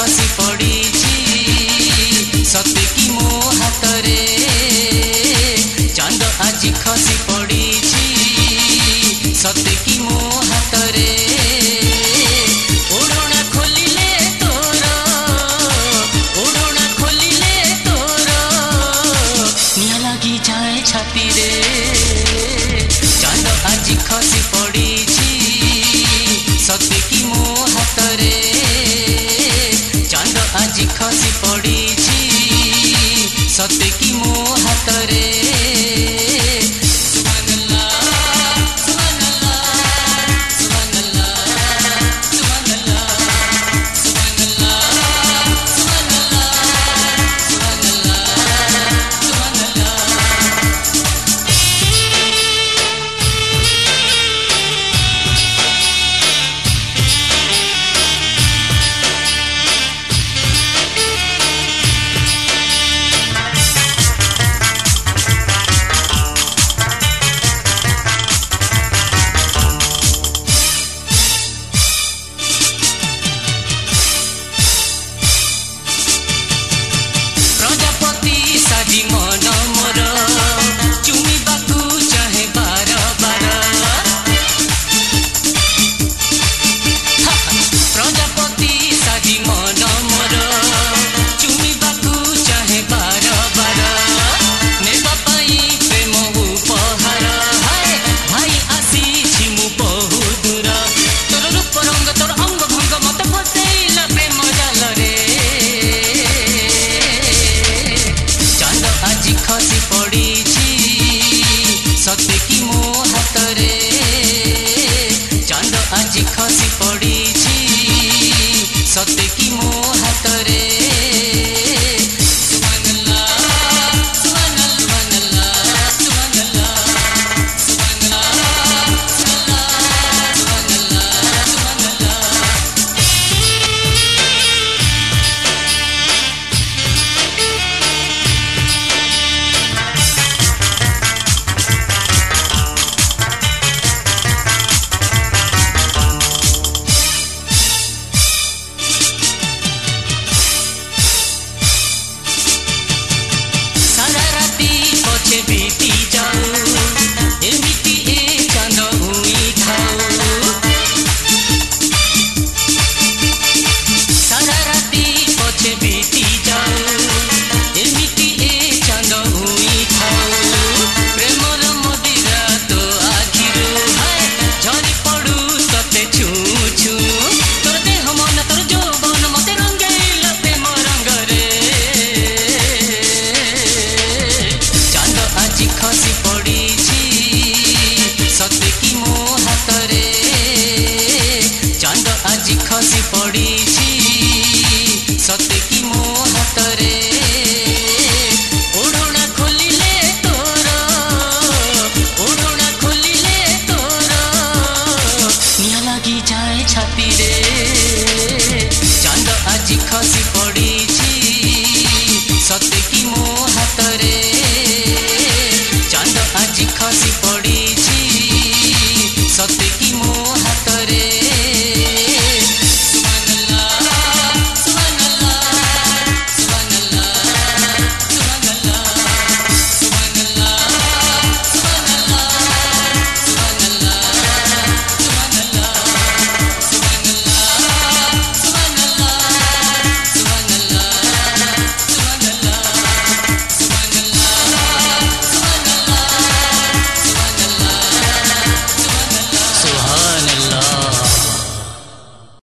खसी पड़ी सते कि मो हाथ रे चांद आज खसी पड़ी सते कि मो हाथ रे ओढ़ना खोलिले तोर निया लगी जाए छाती रे चांद आज खसी पड़ी सते कि मो हाथ रे चांद आज खसी पड़ी सते कि मो हाथ रे मन मोर चुमिबाकू चाहे बार बार प्रजापति साजी मन मोर चुमिबाकू चाहे बार बार नेबा पाई प्रेम उपहार हाय भाई आसी मु बहु दूर तोर रूप रंग तोर अंग भंग मत फसैला प्रेम जाल रे आज खसी पड़ी सते कि मो हाथ रे चांद आज खसी पड़ी सते कि मो हाथ रे बीती जाओ एमिति ए चांद हुई खाओ सारा राती पछे बीती जाओ एमिति ए चांद हुई खाओ प्रेमर मदिरा तो आखिरो हाय झरी पड़ू तते छू छू तोर देह मन तोर जौवन मते रंगैल प्रेम रंग रे आज खसी पड़ी सते कि मो हाथ रे चांद आज खसी पड़ी सते कि मो हाथ रे ओढ़ना खोलिले तोर निया लगी जाए छाती रे चांद आज खसी पड़ी सते